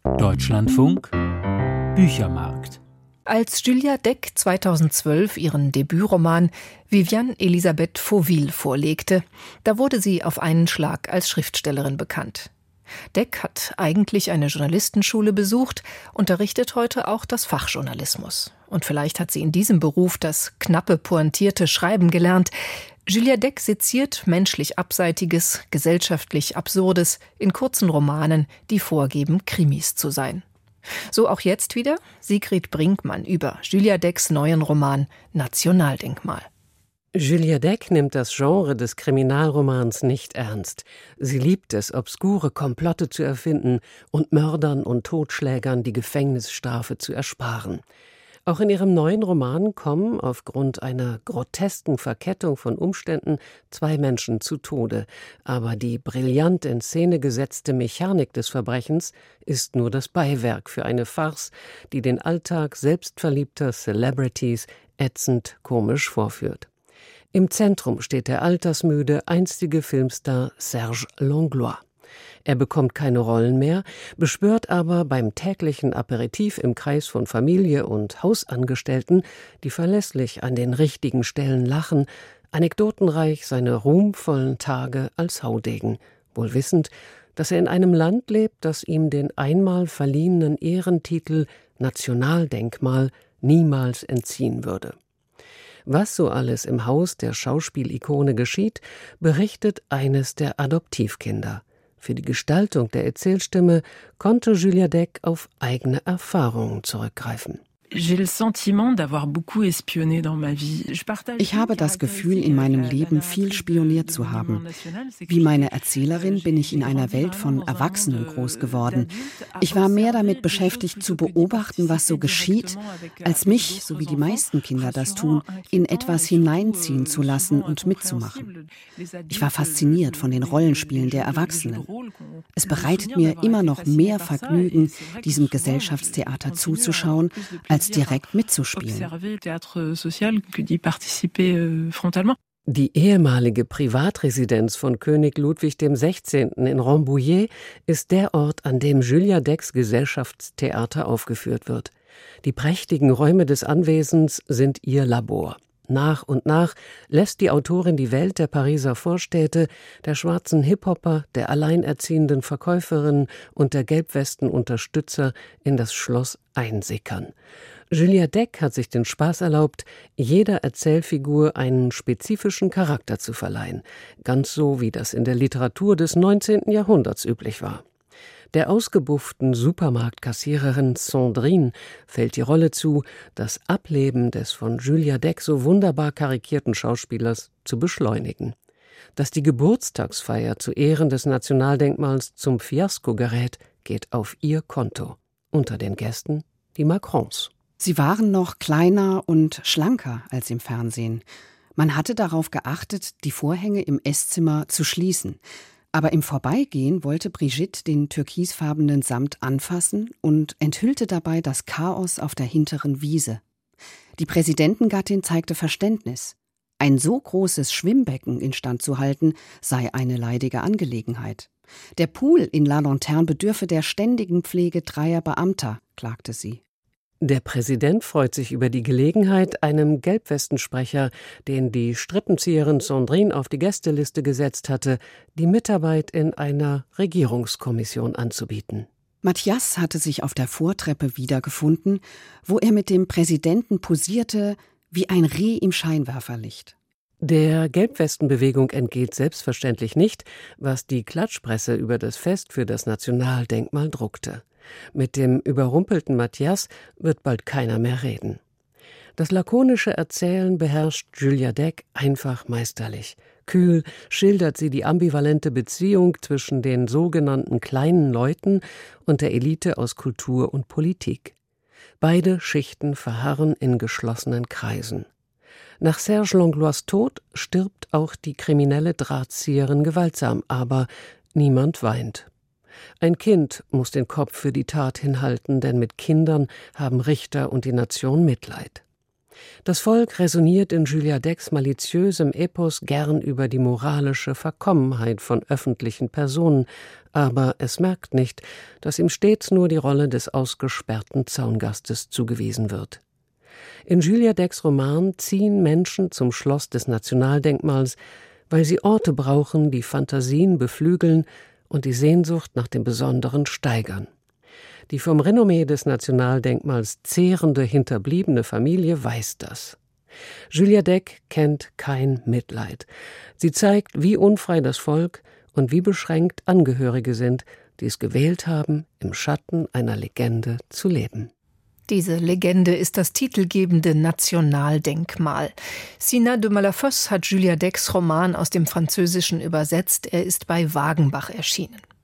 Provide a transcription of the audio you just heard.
Deutschlandfunk Büchermarkt. Als Julia Deck 2012 ihren Debütroman Viviane Elisabeth Fauville vorlegte, da wurde sie auf einen Schlag als Schriftstellerin bekannt. Deck hat eigentlich eine Journalistenschule besucht, unterrichtet heute auch das Fach Journalismus. Und vielleicht hat sie in diesem Beruf das knappe, pointierte Schreiben gelernt. Julia Deck seziert menschlich Abseitiges, gesellschaftlich Absurdes in kurzen Romanen, die vorgeben, Krimis zu sein. So auch jetzt wieder Sigrid Brinkmann über Julia Decks neuen Roman Nationaldenkmal. Julia Deck nimmt das Genre des Kriminalromans nicht ernst. Sie liebt es, obskure Komplotte zu erfinden und Mördern und Totschlägern die Gefängnisstrafe zu ersparen. Auch in ihrem neuen Roman kommen aufgrund einer grotesken Verkettung von Umständen 2 Menschen zu Tode. Aber die brillant in Szene gesetzte Mechanik des Verbrechens ist nur das Beiwerk für eine Farce, die den Alltag selbstverliebter Celebrities ätzend komisch vorführt. Im Zentrum steht der altersmüde, einstige Filmstar Serge Langlois. Er bekommt keine Rollen mehr, beschwört aber beim täglichen Aperitif im Kreis von Familie und Hausangestellten, die verlässlich an den richtigen Stellen lachen, anekdotenreich seine ruhmvollen Tage als Haudegen, wohl wissend, dass er in einem Land lebt, das ihm den einmal verliehenen Ehrentitel Nationaldenkmal niemals entziehen würde. Was so alles im Haus der Schauspielikone geschieht, berichtet eines der Adoptivkinder. Für die Gestaltung der Erzählstimme konnte Julia Deck auf eigene Erfahrungen zurückgreifen. Ich habe das Gefühl, in meinem Leben viel spioniert zu haben. Wie meine Erzählerin bin ich in einer Welt von Erwachsenen groß geworden. Ich war mehr damit beschäftigt, zu beobachten, was so geschieht, als mich, so wie die meisten Kinder das tun, in etwas hineinziehen zu lassen und mitzumachen. Ich war fasziniert von den Rollenspielen der Erwachsenen. Es bereitet mir immer noch mehr Vergnügen, diesem Gesellschaftstheater zuzuschauen, als direkt mitzuspielen. Die ehemalige Privatresidenz von König Ludwig XVI. In Rambouillet ist der Ort, an dem Julia Decks Gesellschaftstheater aufgeführt wird. Die prächtigen Räume des Anwesens sind ihr Labor. Nach und nach lässt die Autorin die Welt der Pariser Vorstädte, der schwarzen Hip-Hopper, der alleinerziehenden Verkäuferin und der Gelbwesten-Unterstützer in das Schloss einsickern. Julia Deck hat sich den Spaß erlaubt, jeder Erzählfigur einen spezifischen Charakter zu verleihen, ganz so wie das in der Literatur des 19. Jahrhunderts üblich war. Der ausgebufften Supermarktkassiererin Sandrine fällt die Rolle zu, das Ableben des von Julia Deck so wunderbar karikierten Schauspielers zu beschleunigen. Dass die Geburtstagsfeier zu Ehren des Nationaldenkmals zum Fiasko gerät, geht auf ihr Konto. Unter den Gästen die Macrons. Sie waren noch kleiner und schlanker als im Fernsehen. Man hatte darauf geachtet, die Vorhänge im Esszimmer zu schließen. Aber im Vorbeigehen wollte Brigitte den türkisfarbenen Samt anfassen und enthüllte dabei das Chaos auf der hinteren Wiese. Die Präsidentengattin zeigte Verständnis. Ein so großes Schwimmbecken instand zu halten, sei eine leidige Angelegenheit. Der Pool in La Lanterne bedürfe der ständigen Pflege 3 Beamter, klagte sie. Der Präsident freut sich über die Gelegenheit, einem Gelbwestensprecher, den die Strippenzieherin Sandrine auf die Gästeliste gesetzt hatte, die Mitarbeit in einer Regierungskommission anzubieten. Matthias hatte sich auf der Vortreppe wiedergefunden, wo er mit dem Präsidenten posierte wie ein Reh im Scheinwerferlicht. Der Gelbwestenbewegung entgeht selbstverständlich nicht, was die Klatschpresse über das Fest für das Nationaldenkmal druckte. Mit dem überrumpelten Matthias wird bald keiner mehr reden. Das lakonische Erzählen beherrscht Julia Deck einfach meisterlich. Kühl schildert sie die ambivalente Beziehung zwischen den sogenannten kleinen Leuten und der Elite aus Kultur und Politik. Beide Schichten verharren in geschlossenen Kreisen. Nach Serge Langlois Tod stirbt auch die kriminelle Drahtzieherin gewaltsam, aber niemand weint. Ein Kind muss den Kopf für die Tat hinhalten, denn mit Kindern haben Richter und die Nation Mitleid. Das Volk resoniert in Julia Decks maliziösem Epos gern über die moralische Verkommenheit von öffentlichen Personen, aber es merkt nicht, dass ihm stets nur die Rolle des ausgesperrten Zaungastes zugewiesen wird. In Julia Decks Roman ziehen Menschen zum Schloss des Nationaldenkmals, weil sie Orte brauchen, die Fantasien beflügeln und die Sehnsucht nach dem Besonderen steigern. Die vom Renommee des Nationaldenkmals zehrende, hinterbliebene Familie weiß das. Julia Deck kennt kein Mitleid. Sie zeigt, wie unfrei das Volk und wie beschränkt Angehörige sind, die es gewählt haben, im Schatten einer Legende zu leben. Diese Legende ist das titelgebende Nationaldenkmal. Sina de Malafosse hat Julia Decks Roman aus dem Französischen übersetzt. Er ist bei Wagenbach erschienen.